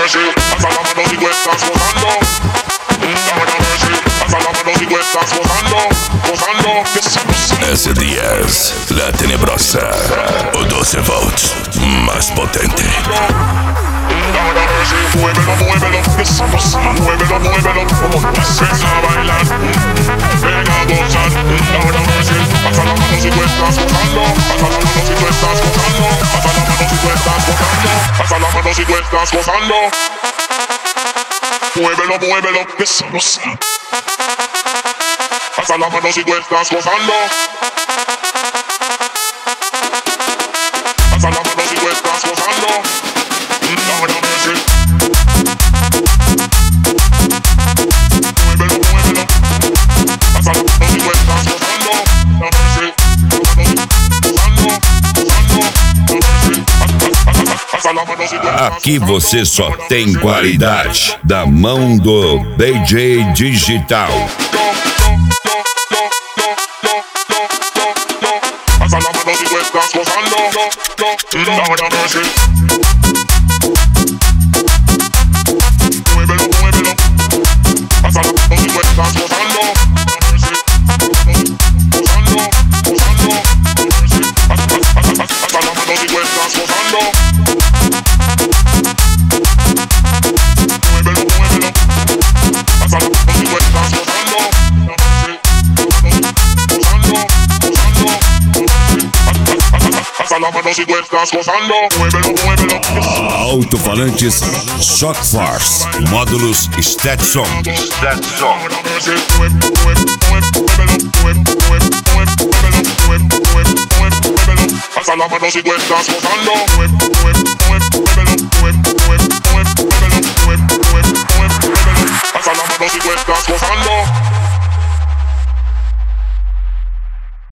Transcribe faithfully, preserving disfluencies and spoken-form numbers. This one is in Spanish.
ver si, alza la mano si tú estás gozando. Déjame ver si, alza la mano si tú estás gozando, gozando. S diez, la tenebrosa, o doce volts, más potente. Muévelo, muévelo, muévelo, muévelo, venga a bailar, venga a gozar. Ahora a ver si, alza la mano si tú estás gozando, alza la mano si tú estás gozando, alza la mano si tú estás gozando, alza la mano si tú estás gozando. Muévelo, muévelo, goza. Alza la mano si tú estás gozando. Alza la mano si tú estás gozando. Ahora a ver si. Muévelo, muévelo. Alza la mano si tú estás gozando. A ver si. Gozando, gozando. Alza la mano si tú estás gozando. Aqui você só tem qualidade da mão do D J Digital. Alza la mano si tú estás gozando. Ahora a ver si. Muévelo, muévelo. Alza la mano si tú estás gozando. A ver si. Gozando, gozando. A ver si. Alza la mano si tú estás gozando. Muévelo, muévelo. Alza la mano si tú estás gozando. A ver si. Gozando, gozando. Alza la mano si tú estás gozando. Muévelo, muévelo. Alto-falantes Shock Force, módulos Stetson. Stetson. Alza la mano si tú estás gozando. Alza la mano si tú estás gozando.